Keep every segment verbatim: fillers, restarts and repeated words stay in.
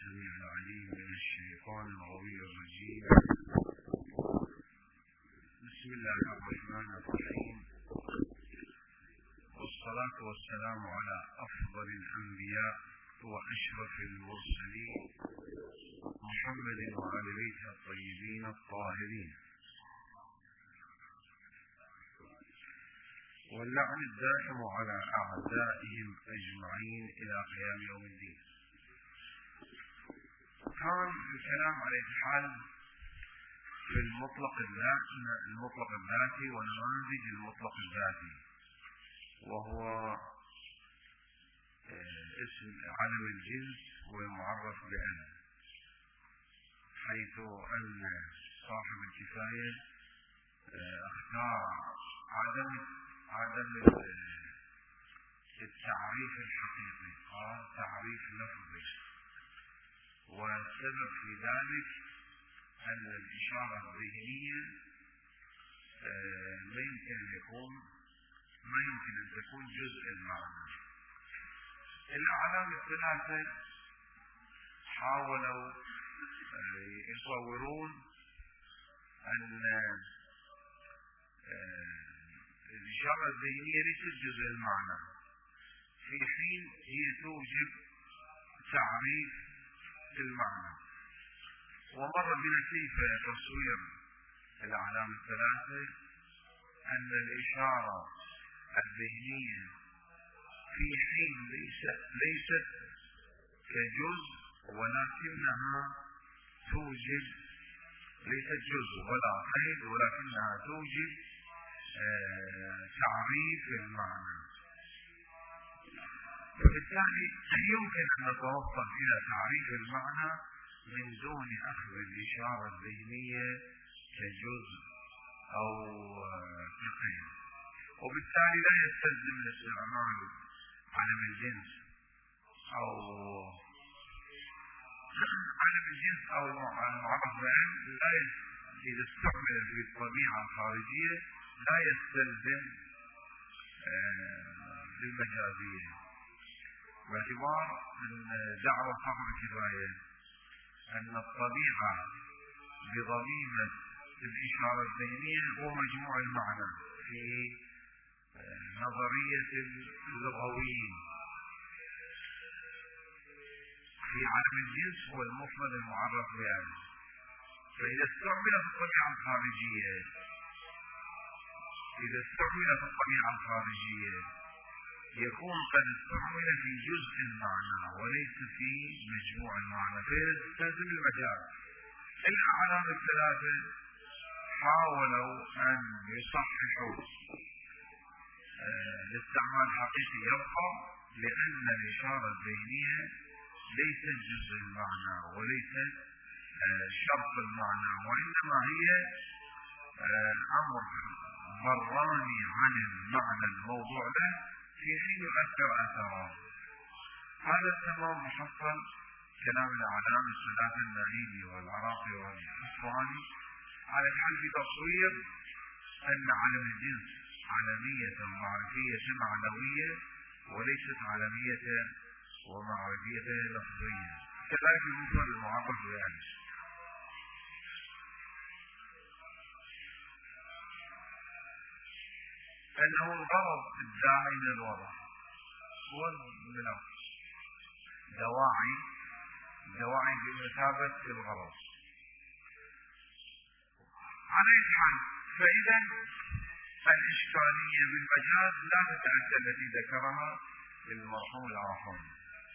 السميع العليم من الشيطان الغوي الرجيم. بسم الله الرحمن الرحيم، والصلاة والسلام على أفضل الأنبياء وأشرف المرسلين محمد وعلى بيته الطيبين الطاهرين، واللعن الدائم على أعدائهم أجمعين إلى قيام يوم الدين. كان الكلام على الحال في المطلق المطلق الذاتي ونماذج المطلق الذاتي، وهو اسم علم الجنس والمعرف بأن، حيث أن صاحب الكفاية اختار عدم عدم التعريف الحقيقي، قال تعريف لفظي، والسبب في ذلك أن الإشارة الذهنية ما يمكن أن يكون ما يمكن أن تكون جزء المعنى. الأعلام الثلاثة حاولوا يصورون أن الإشارة الذهنية ليست جزء المعنى، في حين هي توجب تعريف المعنى. ومر بنا كيف تصوير الأعلام الثلاثة أن الإشارة الذهنية في حين ليست, ليست كجزء، ولكنها توجب ليست جزء ولا قيد، ولكنها توجب آه تعريف المعنى. وبالتالي يمكن أن نتوصل إلى تعريف المعنى من دون أخذ الإشارة الذهنية كجزء أو كقيد. وبالتالي لا يستلزم الاستعمال علم الجنس أو علم الجنس أو المعرف بأن لا إذا استعمل في الطبيعة الخارجية لا يستلزم المجازية، باعتبار أن دعوة صاحب الكفاية أن الطبيعة بضميمة الإشارة الذهنية هو مجموع المعنى في نظرية اللغويين. في علم الجنس هو المفرد المعرف بأن، فإذا استعمل في الطبيعة الخارجية إذا استعمل في الطبيعة الخارجية يكون قد استعمل في جزء المعنى وليس في مجموع المعنى، فيستلزم المجاز. الأعلام الثلاثة حاولوا أن يصححوا الاستعمال الحقيقي يبقى، لأن الإشارة الذهنية ليست جزء المعنى وليست شرط المعنى، وإنما هي أمر براني عن المعنى الموضوع له في حين يؤثر أثره. هذا التمام محصل كلام الأعلام الثلاثة النائلي والعراقي والحصواني على الحل في تصوير أن علم الجنس علمية معرفية معنوية وليست علمية ومعرفية لفظية، كذلك المفرد المعرف بأن. أنه الغرض الداعي من الوضع هو المناط، دواعي دواعي بمثابة الغرض. على أي حال، فإذا الإشكالية بالمجاز لا تتأتى التي ذكرها المرحوم العرفاني.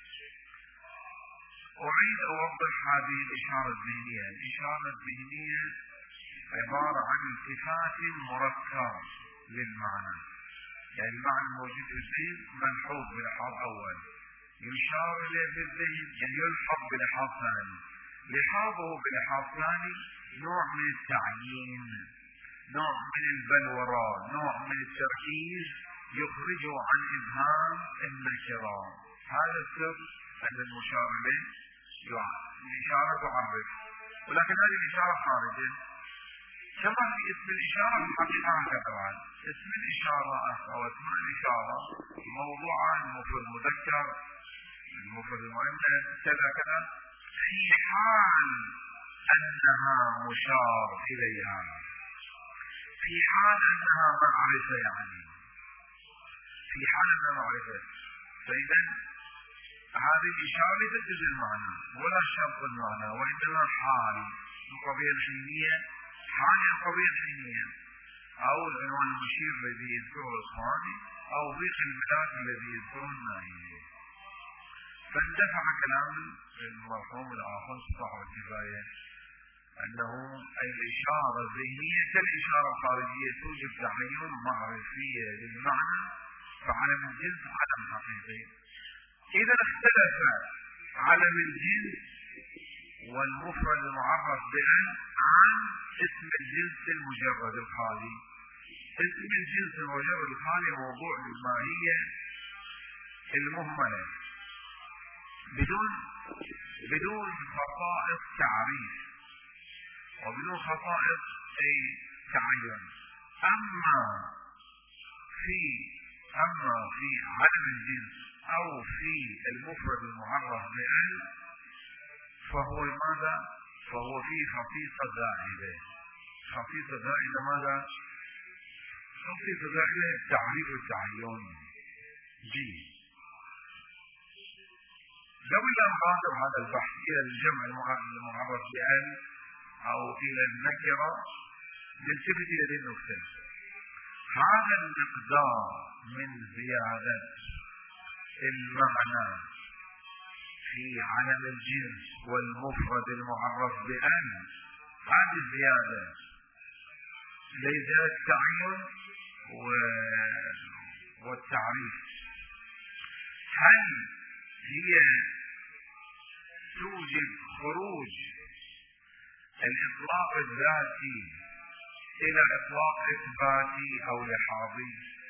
أريد أوضح هذه الإشارة الذهنية. الإشارة الذهنية عبارة عن التفات مركب للمعنى، يعني المعنى موجود في الذهن ملحوظ بلحاظ أول، يشار إليه في الذهن يعني يلحظ بلحاظ ثاني، لحاظه بلحاظ ثاني نوع من التعيين، نوع من البلورة، نوع من التركيز يخرجه عن إبهام النكرة. هذا السر أن المشار إليه الإشارة تعرف، ولكن هذه الإشارة خارجة. كما في اسم الإشارة في الحقيقة هكذا، اسم الإشارة أو اسماء الإشارة موضوعان، المفرد المذكر المفرد المؤنث كذا كذا، في حال أنها مشار إليها، في حال أنها معرفة، يعني في حال أنها معرفة. فإذا هذه الإشارة تجد المعنى ولا شرط المعنى، وإنما حال القضية الحينية، حال القضية الحينية، أو العنوان المشير الذي يذكره الإخواني، أو ضيق المداد الذي يذكره النائي. فاندفع كلام المرحوم الآخر صاحب الكفاية أنه الإشارة الذهنية كالإشارة الخارجية توجب تعين معرفية للمعنى، فعلم الجنس علم حقيقي. إذا اختلف علم الجنس والمفرد المعرف بأن عن اسم الجنس المجرد الخالي. اسم الجنس المجرد الخالي موضوع الماهية المهملة بدون بدون خصائص تعريف وبدون خصائص أي تعين. أما في أما في علم الجنس أو في المفرد المعرف بأن فهو ماذا؟ فهو فيه خصيصة زائدة. خصيصة زائدة ماذا؟ خصيصة زائدة تعريف التعين. جي قبل أن نخاطب هذا البحث إلى الجمع المعرف بأن أو إلى النكرة نلتفت إلى هذه النقطة. هذا المقدار من زيادة المعنى في علم الجنس والمفرد المعرف بأن، هذه الزيادة لزيادة التعين والتعريف، هل هي توجب خروج الإطلاق الذاتي إلى إطلاق إثباتي أو لحاظي؟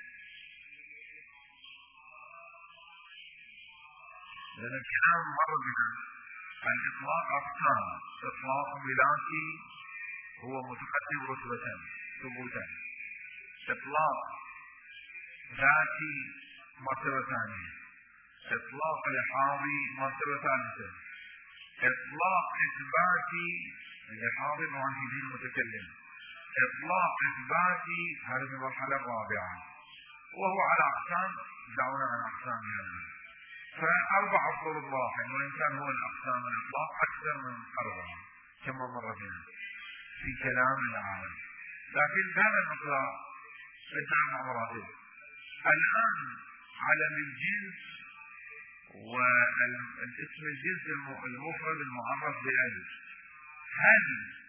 لأن الكلام مر بنا الإطلاق أقسام: إطلاق ملاكي هو متقدم رتبة ثبوتا، إطلاق ذاتي مرتبة ثانية، إطلاق لحاظي مرتبة ثالثة، إطلاق إثباتي لحاظي طبعا في دين المتكلم، إطلاق إثباتي هذه المرحلة الرابعة، وهو على أقسام دعونا عن أقسام هذه. فأربع طرق واحد، وإن كان هو الأقسام الإطلاق أكثر من أربعة كما مر بنا في كلام العالم. لكن هذا المقدار لسان مراتب. الآن علم الجنس والاسم الجنس المفرد المعرف بألف، هل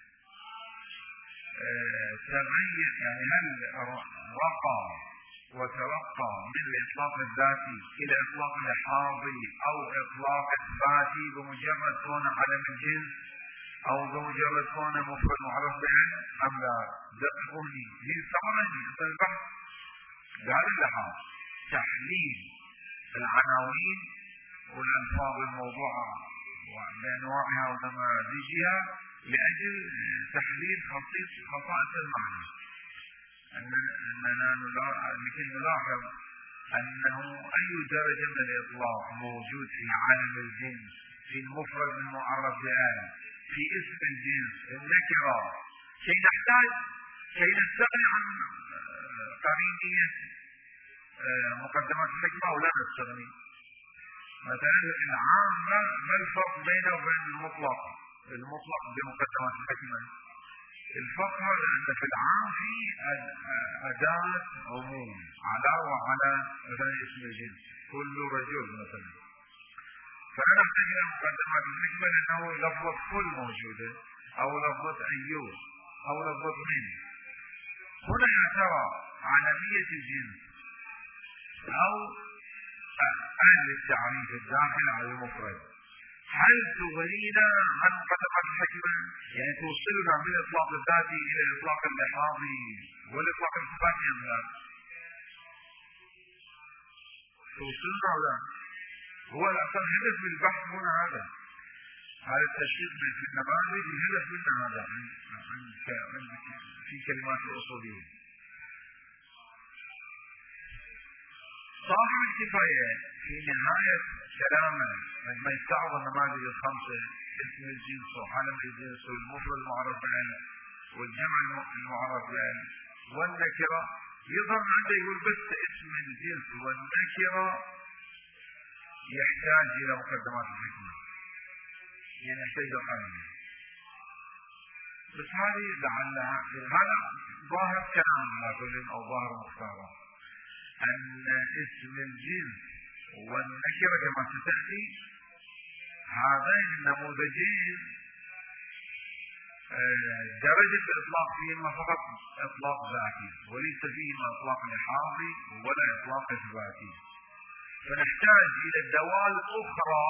تغير يعني هل وقع وترقى من الإطلاق الذاتي إلى إطلاق لحاظي أو إطلاق إثباتي بمجرد كون علم الجنس أو بمجرد كون مفرد معرف بأن، أم لا؟ دققوني هي ثمرني أنت البحث بهذا اللحاظ، تحليل العناوين والألفاظ الموضوعة بأنواعها ونماذجها لأجل تحليل خصائص المعنى. أننا لكي نلاحظ أنه أي درجة من الإطلاق موجود في عالم الجنس، في المفرد المعرف بأن، في اسم الجنس، في النكرة، كي نحتاج كي نستغني عن قرينية مقدمات الحكمة أو لا نستغني. مثلا العام ما الفرق بينه وبين المطلق؟ المطلق بمقدمات الحكمة الفرق هذا أن في العام في أداة عموم على وعلى مثلا اسم الجنس كل رجل مثلا، فلا نحتاج إلى مقدمات الحكمة لأنه لفظة كل موجودة أو لفظة أيوب أو لفظة من. هنا يا ترى عالمية الجنس أو أهل التعريف الداخل على المفرد هل تغنينا عن مقدمات الحكمة؟ يعني توصلنا من الإطلاق الذاتي إلى الإطلاق اللحاظي والإطلاق الإثباتي أم لا؟ توصلنا ولا؟ هو الأصل هدف من البحث هنا هذا، هذا التشخيص في النماذج الهدف منه هذا في كلمات الأصولية. صاحب الكفاية في نهاية كلامه لما يستعرض النماذج الخمسة، اسم الجنس وعلم الجنس والمفرد المعرف به والجمع المعرف به والنكرة، يظهر عنده يقول بس اسم الجنس والنكرة يحتاج إلى مقدمات الحكمة، يعني يحتاج إلى قانون. بس هذه لعلها هذا ظاهر كلام لكن أو ظاهر مختارة، أن اسم الجنس والنكرة كما ستأتي هذين النموذجين درجة الإطلاق فيهما فقط إطلاق ذاتي وليس فيهما إطلاق لحاظي ولا إطلاق إثباتي، فنحتاج إلى دوال أخرى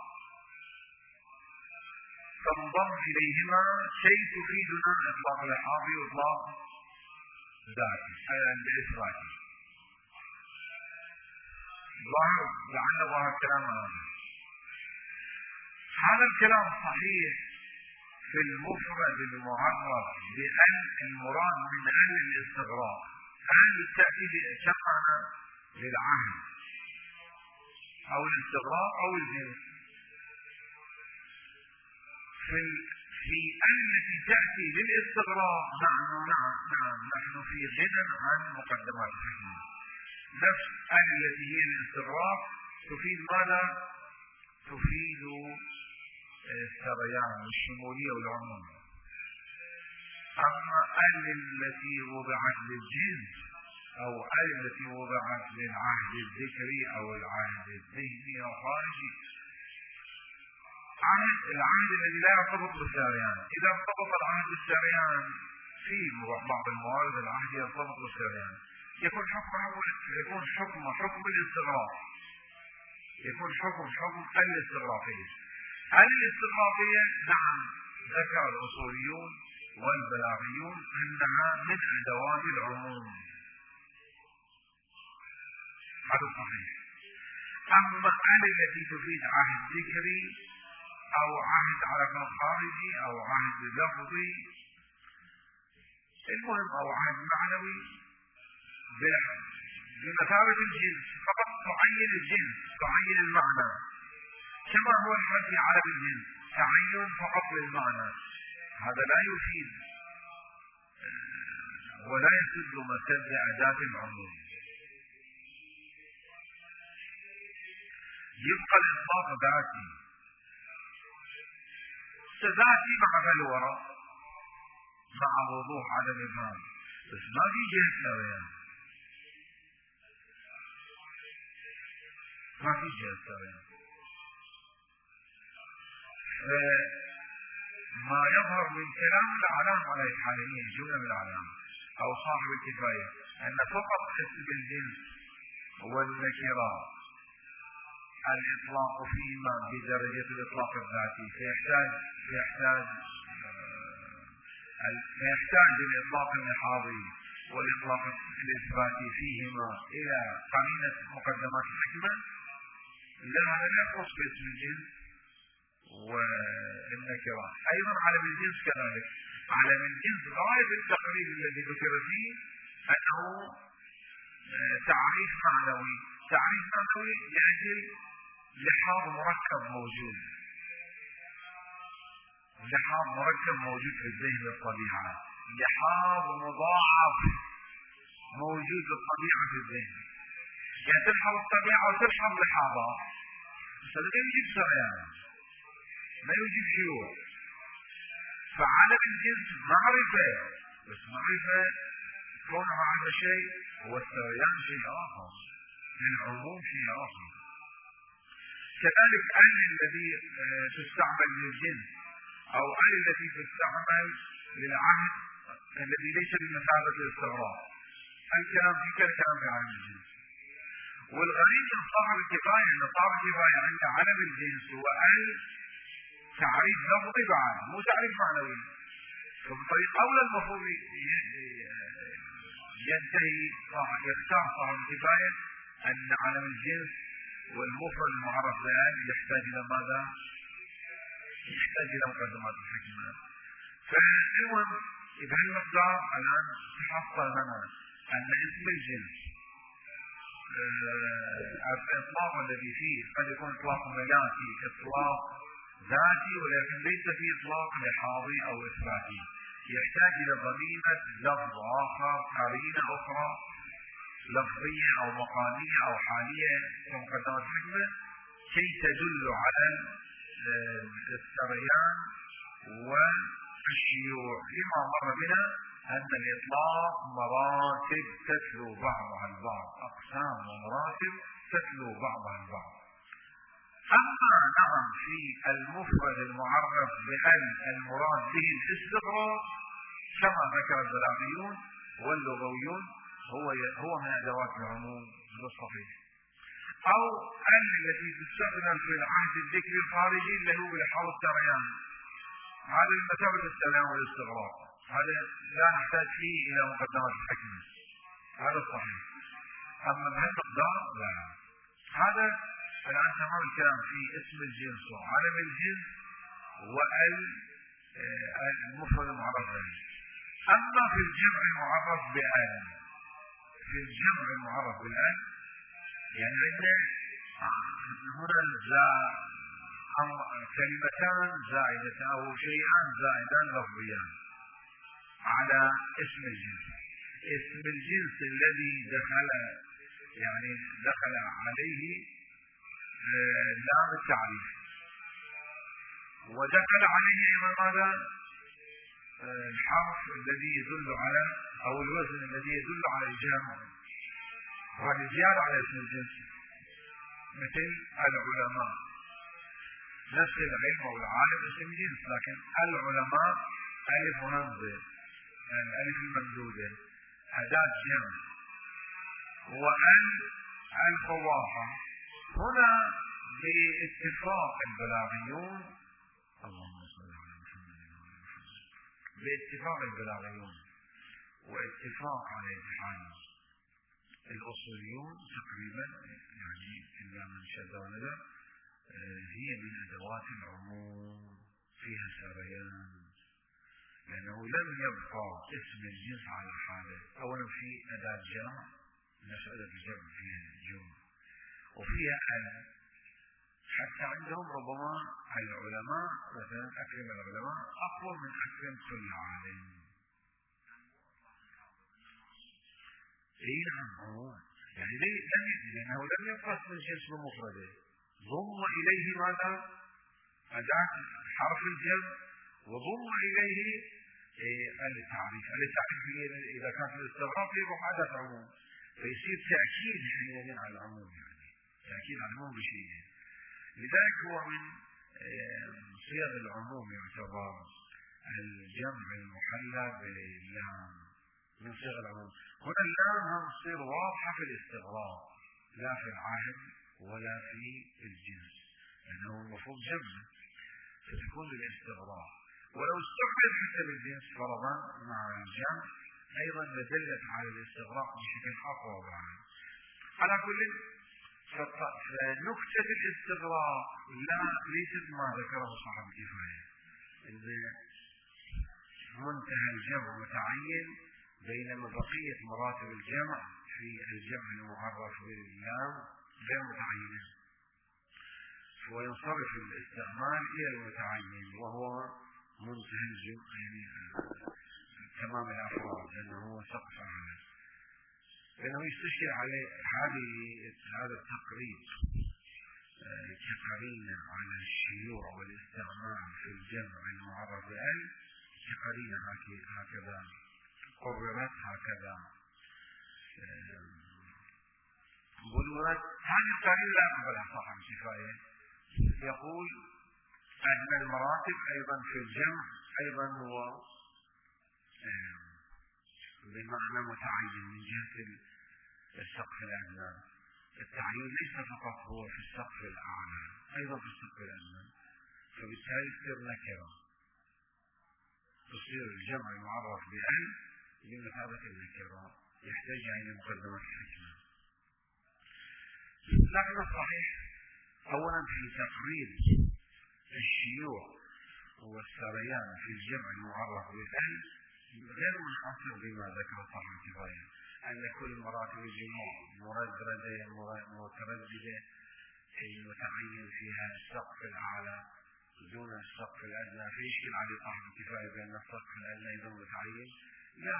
تنضم إليهما كي تفيدنا إطلاق لحاظي وإطلاق ذاتي أي الإثباتي. ظاهر لعل ظاهر كلام هذا. هذا الكلام صحيح في المفرد المعرف بأن المراد من أهل الاستغراق، هل تأتي كمعنى للعهد أو الاستغراق أو الجنس. في في أن التي تأتي للاستغراق نعم نعم نعم نحن في غنى عن مقدمات الحكمة. نفس أن التي هي الاستغراق تفيد ماذا؟ تفيد السريان والشمولية والعموم. أما أن التي وضعت للجنس أو أن التي وضعت للعهد الذكري أو العهد الذهني أو خارجي، عهد العهد الذي لا يرتبط بالسريان. إذا ارتبط العهد بالسريان في بعض الموارد العهد يرتبط بالسريان يكون حكم يكون حكم حكم الاستغراق، يكون حكم حكم الاستغراقية. هل الاستغراقية نعم ذكر الأصوليون والبلاغيون أنها من أدوات العموم، هذا صحيح. أما هل التي تفيد عهد ذكري أو عهد على رقم خارجي أو عهد لفظي المهم أو عهد معنوي بمثابة الجنس فقط تعين الجنس تعين المعنى، كما هو الحال في عالم الجنس تعين فقط للمعنى، هذا لا يفيد ولا يسد مسد أداة العموم. يبقى الإطلاق ذاتي ذاتي مع بلورة مع وضوح عدم إبهام، بس ما في جهة سريان، ما في جهة سريان. فما يظهر من كلام الأعلام على الحاليين جملة من الأعلام أو صاحب الكفاية أن فقط اسم الجنس والنكرة الإطلاق فيما بدرجة الإطلاق الذاتي فيحتاج فيحتاج فيحتاج الإطلاق اللحاظي والإطلاق الإثباتي فيهما إلى قرينة مقدمات الحكمة. لا هذا لا يخص باسم الجنس والنكرة. أيضا علم الجنس كذلك، علم الجنس غاية التقريب الذي ذكر فيه أنه تعريف معنوي، تعريف معنوي لأجل لحاظ مركب موجود، لحاظ مركب موجود في الذهن والطبيعة، لحاظ مضاعف موجود في الطبيعة في الذهن، يعني تلحظ الطبيعة وتلحظ لحاظها، فلذا يجيب سريان ما يجيب شيوع. فعالم الجنس معرفة، بس معرفة كونها معرفة شيء والسريان شيء آخر، العموم شيء آخر. كذلك أن الذي تستعمل للجنس أو أن التي تستعمل للعهد الذي ليس بمثابة الاستغراق، الكلام في كالكلام في عالم الجنس. والغريب من صاحب الكفاية أن صاحب الكفاية عند علم الجنس هو أن تعريف لفظي بعد مو تعريف معنوي، فبطريق أولى المفروض ينتهي يختار صاحب الكفاية أن علم الجنس والمفرد المعرف بأن يحتاج إلى ماذا؟ يحتاج إلى مقدمات الحكمة. فالمهم بهالمقدار الآن تحصل لنا أن اسم الجنس الإطلاق الذي فيه قد يكون إطلاق مجازي، إطلاق ذاتي، ولكن ليس فيه إطلاق لحاظي أو إثباتي، يحتاج إلى ضميمة لفظ آخر، قرينة أخرى لفظية أو مقامية أو حالية كمقدمة الحكمة كي تدل على السريان والشيوع. فيما مر بنا أن الإطلاق مراتب تتلو بعضها البعض، أقسام ومراتب تتلو بعضها البعض. أما نعم في المفرد المعرف بأن المراد به الاستغراق كما ذكر البلاغيون واللغويون هو هو من أدوات العموم الصحيح، أو أن التي تستخدم في العهد الذكري الخارجي اللي هو بلحاظ السريان، هذا المثابة السريان والاستغراق، هذا لا نحتاج فيه إلى مقدمات الحكمة، هذا الصحيح. أما بهالمقدار لا. هذا الآن تمام الكلام في اسم الجنس وعالم الجنس والمفرد المعرف به. أما في الجمع المعرف بأن، في الجمع المعرف بالأن يعني عندنا هنا كلمتان زائدتان أو شيئان زائدان لفظيان على اسم الجنس. اسم الجنس الذي دخل يعني دخل عليه لام التعريف، ودخل عليه أيضا ماذا؟ الحرف الذي يدل على أو الوزن الذي يدل على الجمع، وهذا زيادة على اسم الجنس مثل العلماء. نفس العلم أو العالم اسم جنس، لكن العلماء ألف ونمزة، الألف الممدودة أداة جمع. وأن الفواحة هنا باتفاق البلاغيون، اللهم صل على محمد، باتفاق البلاغيون واتفاق على اتحاد الأصوليون تقريبا يعني إلا من شذ ونذر هي من أدوات العموم فيها سريان، لأنه لم يبقى اسم الجنس على حاله. أولا في أداة جمع، مسألة الجمع فيها جمع وفيها أن، حتى عندهم ربما العلماء مثلا أكرم العلماء أقوى من أكرم كل عالم. إيه نعم عموما يعني ليه؟ لأنه لم يبقى اسم الجنس بمفرده، ضم إليه ماذا؟ أداة حرف الجمع، وضم إليه إيه التعريف. التعريف إذا كانت الاستغراق يروح أداة عموم، فيصير تأكيد حينئذ على العموم، يعني تأكيد على العموم بشيء. لذلك هو من صيغ العموم يعتبر الجمع المحلى باللام من صيغ العموم. هنا اللام هم تصير واضحة في الاستغراق، لا في العهد ولا في الجنس، لأنه المفروض جمع فتكون للاستغراق. ولو استعمل حتى بالجنس فرضا مع الجمع أيضا لدلت على الاستغراق بشكل أقوى بعد. على كل فنكتة الاستغراق لا ليست ما ذكره صاحب الكفاية، إن منتهى الجمع متعين بينما بقية مراتب الجمع في الجمع المعرف باللام غير متعينة، وينصرف الاستعمال إلى المتعين وهو منتهى الجمع يعني تمام الأفراد، لأنه هو سقف أعلى، لأنه يستشكل عليه هذه هذا التقريب كقرينة على الشيوع والاستعمال في الجمع المعرف بأل، كقرينة هكذا قررت هكذا بلورت. هذه القرينة لا يقبلها صاحب الكفاية، يقول أن المراتب أيضا في الجمع أيضا هو بمعنى متعين من جهة السقف الأدنى. التعيين ليس فقط هو في السقف الأعلى، أيضا في السقف الأدنى، فبالتالي تصير نكرة، تصير الجمع المعرف بأل بمثابة النكرة، يحتاج إلى مقدمة الحكمة. لكن الصحيح أولا في تقريب الشيوع والسريان في الجمع المعرف بأل غير منحصر بما ذكر صاحب الكفاية أن كل مراتب الجموع مرددة مترددة متعين فيها السقف الأعلى دون السقف الأدنى، فيشكل على صاحب الكفاية بأن السقف الأدنى أيضا متعين؟ لا.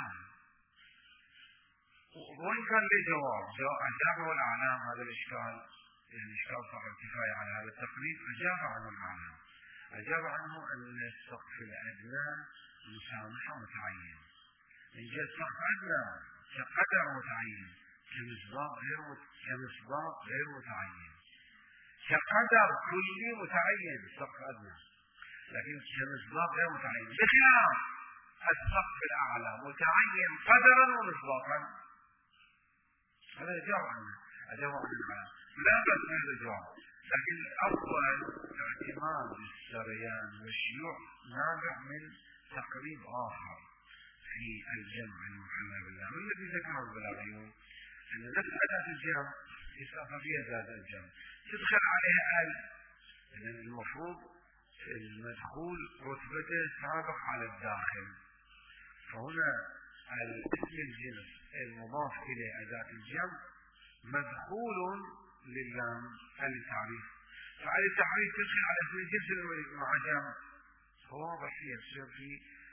وإن كان له جواب أجابه الأعلام هذا الإشكال، يعني إشكال صاحب الكفاية على هذا التقريب، أجاب عنه الأعلام، أجاب عنه أن السقف الأدنى مسامحة متعين، إن جاء السقف أدنى كقدر متعين كمصداق غير كمصداق غير متعين، كقدر كلي متعين السقف أدنى، لكن كمصداق غير متعين، بخلاف السقف الأعلى متعين قدرا ومصداقا. هذا أجاب عنه أجاب عنه لا بأس بهذا الجواب، لكن الأفضل اعتماد السريان والشيوع نابع من تقريب آخر في الجمع المحلى بالله، والذي ذكره البلاغيون أن نفس أداة الجمع يسافى فيها ذات الجمع تدخل عليها آل، لأن المفروض المدخول رتبته سابق على الداخل، فهنا الاسم الجنس المضاف إلى أداة الجمع مدخول للام التعريف، فعلى التعريف تدخل على اسم الجنس مع جمع، فواضح يصير في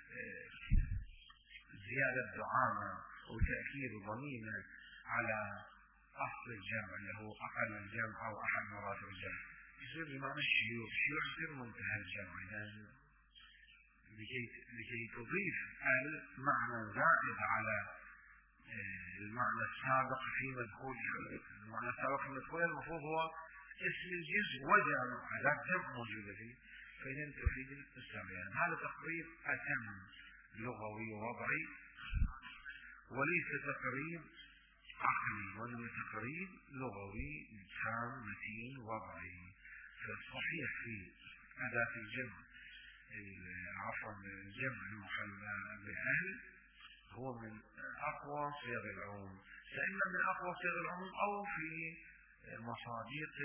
زيادة دعامة وتأكيد ضميمة على أصل الجمع اللي هو أقل الجمع أو أحد مراتب الجمع، يصير بمعنى الشيوع، الشيوع يصير منتهى الجمع، يعني لكي, لكي تضيف المعنى زائد على المعنى السابق في مدخول، المعنى السابق في مدخول المفروض هو اسم الجنس وجمع أداة جمع موجودة فيه، فإذا تفيد السريان. هذا تقريب أتم لغوي ووضعي وليس تقريب عقلي، وإنما تقريب لغوي تام متين وضعي. فالصحيح في أداة الجمع عفوا الجمع المحلى بأهل هو من أقوى صيغ العموم، فإما من أقوى صيغ العموم أو في مصادق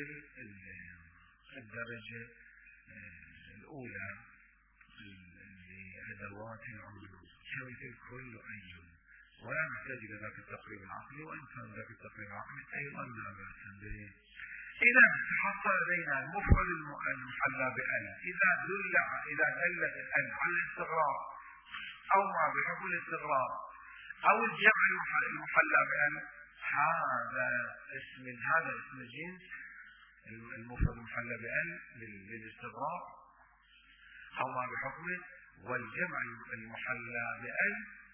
الدرجة الأولى لأدوات العموم كمثل كل أي، ولا نحتاج إلى ذاك التقريب العقلي، وإن كان ذاك التقريب العقلي أيضا لا بأس به. إذا تحصل لدينا المفرد المحلى بأل إذا دل إذا دلت الأل على الاستغراق أو ما بحكم الاستغراق أو الجمع المحلى بأل، هذا اسم هذا اسم الجنس المفرد المحلى بأل للاستغراق أو ما بحكمه، والجمع المحلى بأل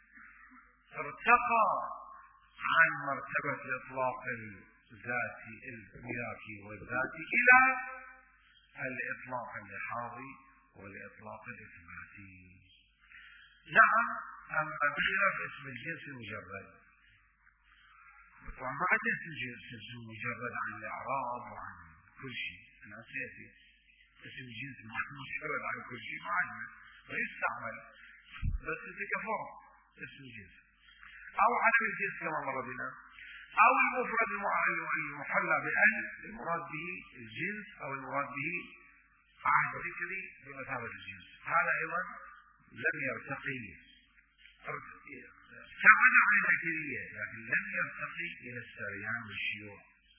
ارتقى عن مرتبة الإطلاق الذاتي الملاكي والذاتي إلى الإطلاق اللحاظي والإطلاق الإثباتي. نعم، أما بخلاف اسم الجنس المجرد، طبعا ما عدا اسم الجنس المجرد عن الإعراب وعن كل شيء، أنا سيأتي اسم الجنس مجرد عن كل شيء ما عندنا ويستعمل، بس تكفر اسم الجنس أو عدم الجنس كما مر بنا، أو المفرد المحلى بأل المراد به الجنس أو المراد به عهد ذكري بمثابة الجنس، هذا أيضا لم يرتقي، ساعد عن الذكرية لكن لم يرتقي إلى السريان والشيوع.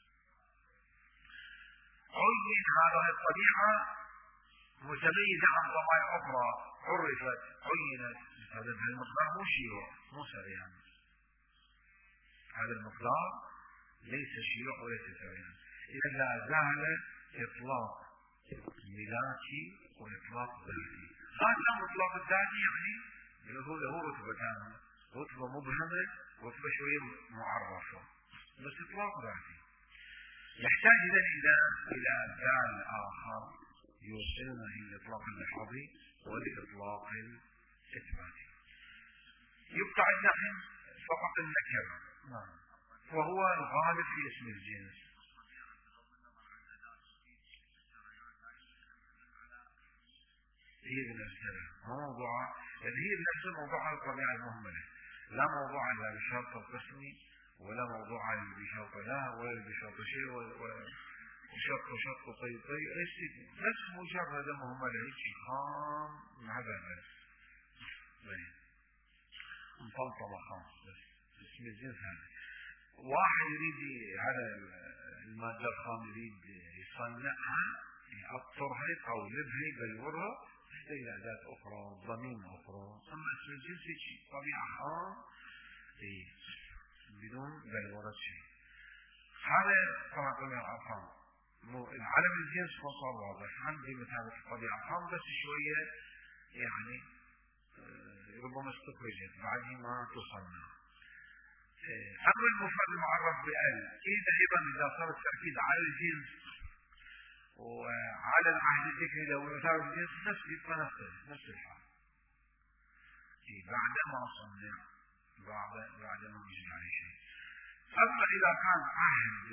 عين هذه الطبيعة متميزة عن طبائع أخرى عرفت عينت هذا المقدار مو شيوع مو سريان، هذا المقدار ليس شيوع وليس سريان، إذا لا زال إطلاق ملاكي وإطلاق ذاتي. هذا الإطلاق الذاتي يعني له له رتبتان، رتبة مبهمة ورتبة شوية معرفة، بس إطلاق ذاتي يحتاج إذا إلى إلى دال آخر يوصلنا إلى الإطلاق اللحظي والإطلاق الإثباتي. يبقى عندنا فقط النكرة وهو الغالب في اسم الجنس. هي بنفسها موضوع، يعني هي بنفسها موضوع الطبيعة المهملة، لا موضوع لا بشرط القسمي ولا موضوع بشرط لا ولا بشرط شيء وشرط وشرط طيب طيب ايش بس مجرد مهملة هيك خام مع بس. مطلطلة خاص بس اسم الجنس هذا. واحد يريد هذا المادة الخام يريد يصنعها يعطرها يقولبها يبلورها تحتاج أداة أخرى ضمين أخرى. أما اسم الجنس شيء طبيعة خام بدون بلورة شيء. هذا طبعا طبيعة الأرقام. العلم الجنس صار واضح عندي مثال الطبيعة الخام بس شوية يعني ربما استخرجت بعد ما تصنع. أما المفرد المعرف بأل إذا أيضا إذا صار التأكيد على الجنس وعلى العهد الذكري لو يثار الجنس نفس يبقى نفس الحال بعد ما صنع بعد بعد ما يجري عليه شيء. أما إذا كان عهد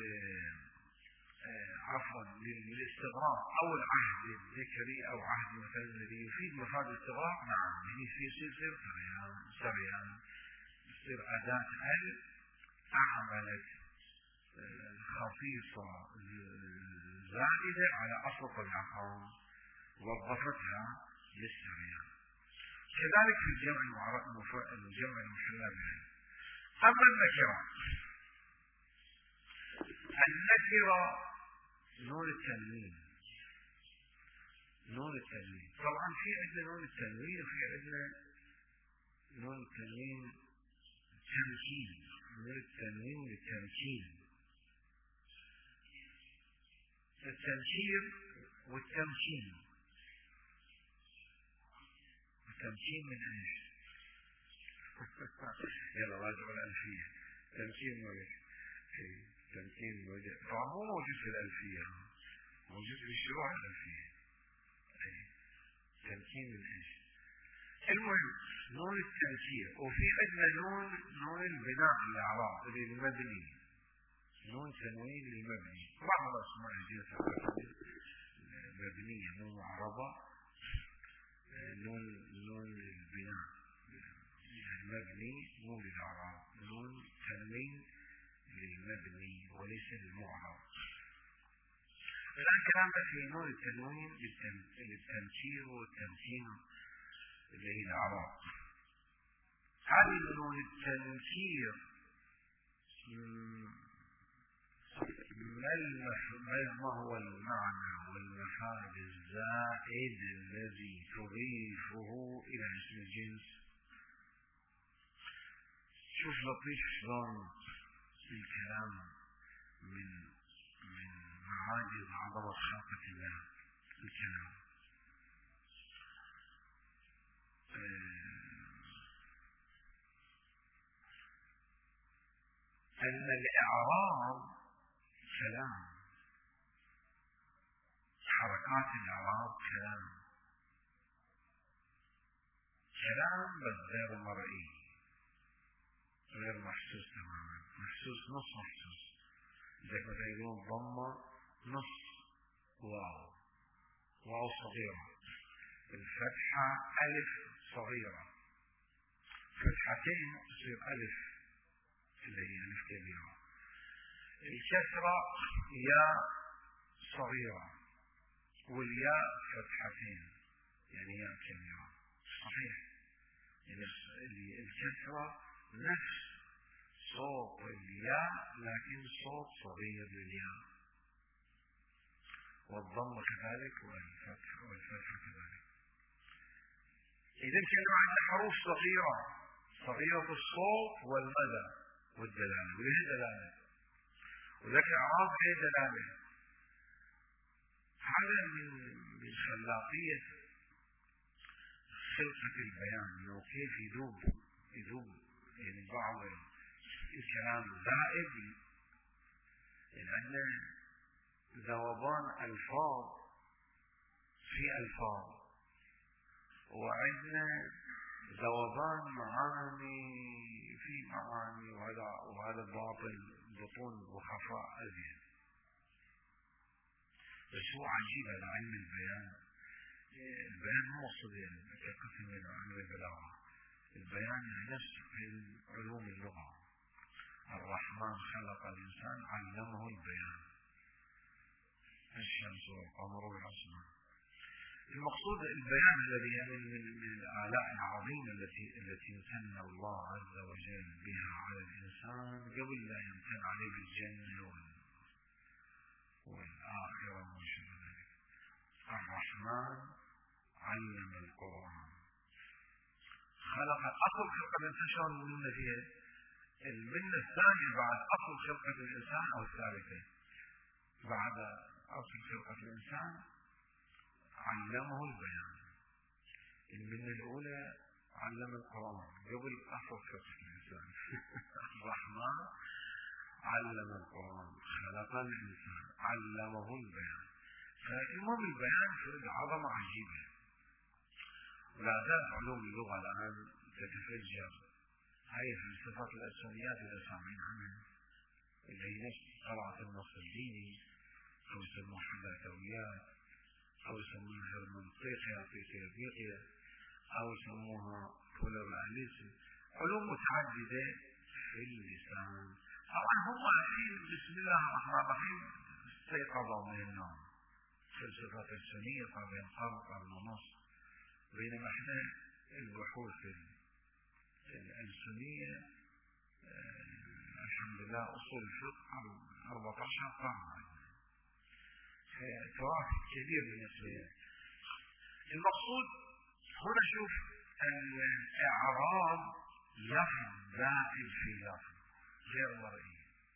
عفوا للاستغراق أو العهد الذكري أو عهد مثلا الذي يفيد مفاد الاستغراق نعم يعني في يصير سريان سريان يصير أداة ال أعملت خصيصة زائدة على أصل الطبيعة وظفتها للسريان. كذلك في الجمع الجمع المحلى به. أما النكرة النكرة نون التنوين نون التنوين طبعا في عندنا نون التنوين وفي عندنا نون التنوين تمكين نون التنوين للتمكين التمكين والتمكين التمكين من ايش؟ يلا راجعوا الألفية. تمكين ولا تمكين موجود طبعا مو موجود في الألفية موجود في الشروع الألفية. تمكين من ايش؟ المهم نون التمكين وفي عندنا نون نون البناء الأعراب اللي المبني نون تنوين للمبني. بعض الأسماء الجنس مبنية مو معربة نون نون البناء المبني مو للأعراب نون تنوين للمبني وليس للمعرب. الآن كلامنا في نون التنوين للتمكين والتمكين اللي هي الأعراب. هذه نون التنكير ما هو المعنى والمفاد الزائد الذي تضيفه إلى اسم الجنس؟ شوف لطيف شلون الكلام من من معاجز عظمة خلقة الله الكلام. أن الإعراب كلام حركات الإعراب كلام كلام بس غير مرئي غير محسوس تماما محسوس نص محسوس. إذا كنت يقولون ضمة نص واو واو صغيرة الفتحة ألف صغيرة فتحتين تصير ألف اللي هي ألف كبيرة الكسرة ياء صغيرة والياء فتحتين يعني ياء كبيرة صحيح. يعني الكسرة نفس صوت الياء لكن صوت صغير للياء والضم كذلك والفتح والفتح كذلك. إذا كانوا عندنا حروف صغيرة صغيرة الصوت والمدى والدلالة وهي دلالة ولكن أعراض هي دلالة. هذا من من خلاقية خلقة البيان إنه كيف يذوب يذوب يعني بعض الكلام زائد يعني عندنا ذوبان ألفاظ في ألفاظ وعندنا ذوبان معاني في معاني وهذا وهذا الباطل بطون وخفاء أزيد. بس هو عجيب هذا علم البيان. البيان مو مقصود كقسم من علم البلاغة. البيان نفس علوم اللغة. الرحمن خلق الإنسان علمه البيان. الشمس والقمر والعصمة. المقصود البيان الذي يعني من من الآلاء العظيمة التي التي امتن الله عز وجل بها على الإنسان قبل لا يمتن عليه بالجنة والآخرة وما شابه ذلك. الرحمن علم القرآن، خلق أصل خلقة الإنسان. شلون المنة فيها؟ المنة الثانية بعد أصل خلقة الإنسان أو الثالثة بعد أصل خلقة الإنسان علمه البيان. المنة الأولى علم القرآن قبل أصل خلقة الإنسان. الرحمن علم القرآن، خلق الإنسان، علمه البيان. فالمهم البيان في عظمة عجيبة. ولا زالت علوم اللغة الآن تتفجر. هاي فلسفة الأسونيات إذا سامعين عنها، اللي هي نفس قراءة النص الديني، أو يسموها حداثويات، أو يسموها هرمنطيقيا فيزيولوجيا، أو يسموها بولارياليزم، علوم متعددة في اللسان. طبعا هم الحين بسم الله الرحمن الرحيم استيقظوا من النوم. فلسفة السنية قبل قرن قرن ونص، بينما احنا البحوث الألسنية آه الحمد لله أصول الفقه أربعة عشر قرن، توافق كبير بالنسبة لي. المقصود هنا شوف الإعراب لفظ داخل في لفظ غير مرئي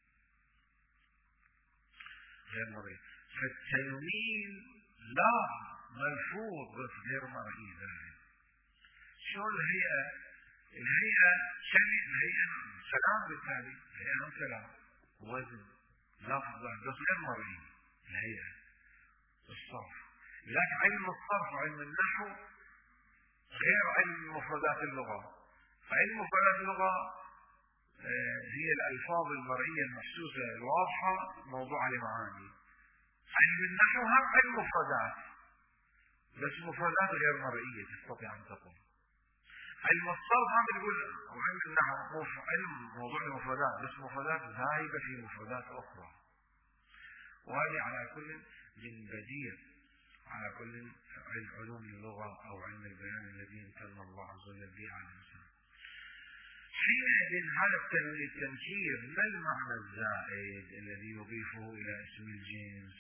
غير مرئي فالتنوين لا ملفوظ بس غير مرئي ذلك. شو الهيئة؟ الهيئة شيء الهيئة سلام، بالتالي الهيئة سلام وزن لفظ بس غير مرئي الهيئة. الصرف، لكن علم الصرف وعلم النحو غير علم مفردات اللغة. علم مفردات اللغة هي الألفاظ المرئية المحسوسة الواضحة موضوع لمعاني. علم النحو هم علم مفردات بس مفردات غير مرئية تستطيع أن تقول. علم الصرف هم يقول علم النحو علم موضوع المفردات بس مفردات زايدة في مفردات أخرى. وهذه على كل من بديع على كل علوم اللغة أو علم البيان الذي امتن الله عز وجل به على الإنسان. حينئذ هذا التنكير ما المعنى الزائد الذي يضيفه إلى اسم الجنس؟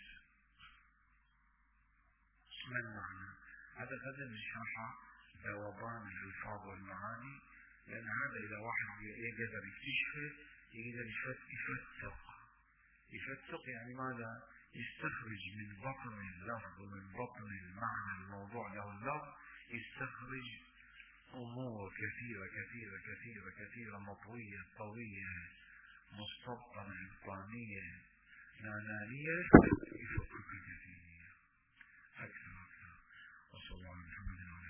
ما المعنى؟ هذا هذا نشرحه ذوبان الألفاظ والمعاني، لأن هذا إذا واحد يقدر يكتشفه يقدر يفتق. يفتق يعني ماذا؟ يستخرج من بطن اللفظ ومن بطن المعنى الموضوع له اللفظ، يستخرج أمور كثيرة كثيرة كثيرة كثيرة مطوية طوية مستبطنة إبطانية نانانية يفكك كثيرة أكثر أكثر. وصلى الله على محمد